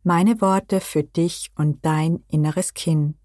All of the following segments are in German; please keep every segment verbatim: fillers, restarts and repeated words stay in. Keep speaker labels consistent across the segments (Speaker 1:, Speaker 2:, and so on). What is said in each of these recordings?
Speaker 1: Meine Worte für dich und dein inneres Kind.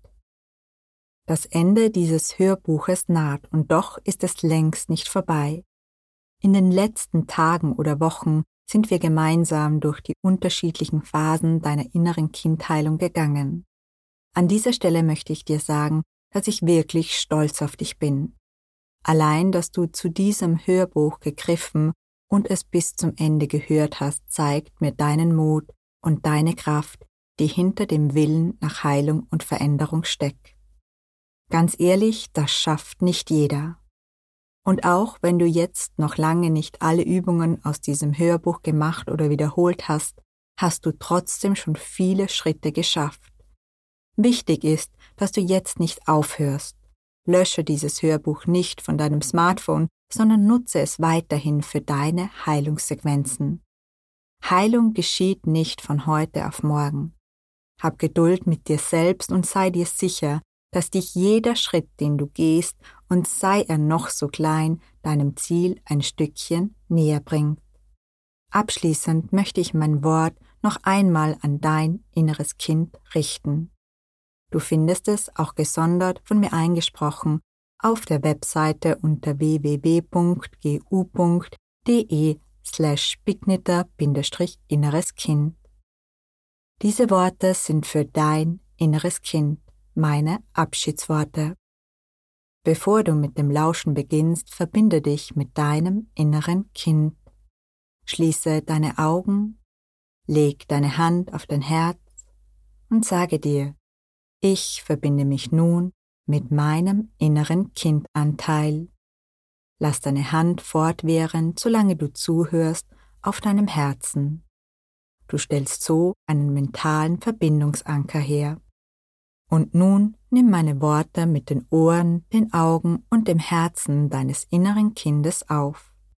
Speaker 1: Das Ende dieses Hörbuches naht und doch ist es längst nicht vorbei. In den letzten Tagen oder Wochen sind wir gemeinsam durch die unterschiedlichen Phasen deiner inneren Kindheilung gegangen. An dieser Stelle möchte ich dir sagen, dass ich wirklich stolz auf dich bin. Allein, dass du zu diesem Hörbuch gegriffen und es bis zum Ende gehört hast, zeigt mir deinen Mut und deine Kraft, die hinter dem Willen nach Heilung und Veränderung steckt. Ganz ehrlich, das schafft nicht jeder. Und auch wenn du jetzt noch lange nicht alle Übungen aus diesem Hörbuch gemacht oder wiederholt hast, hast du trotzdem schon viele Schritte geschafft. Wichtig ist, dass du jetzt nicht aufhörst. Lösche dieses Hörbuch nicht von deinem Smartphone, sondern nutze es weiterhin für deine Heilungssequenzen. Heilung geschieht nicht von heute auf morgen. Hab Geduld mit dir selbst und sei dir sicher, dass dich jeder Schritt, den du gehst, und sei er noch so klein, deinem Ziel ein Stückchen näher bringt. Abschließend möchte ich mein Wort noch einmal an dein inneres Kind richten. Du findest es auch gesondert von mir eingesprochen auf der Webseite unter w w w punkt g u punkt d e slash bignitter Bindestrich inneres Kind. Diese Worte sind für dein inneres Kind, meine Abschiedsworte. Bevor du mit dem Lauschen beginnst, verbinde dich mit deinem inneren Kind. Schließe deine Augen, leg deine Hand auf dein Herz und sage dir, ich verbinde mich nun mit meinem inneren Kindanteil. Lass deine Hand fortwähren, solange du zuhörst, auf deinem Herzen. Du stellst so einen mentalen Verbindungsanker her. Und nun nimm meine Worte mit den Ohren, den Augen und dem Herzen deines inneren Kindes auf.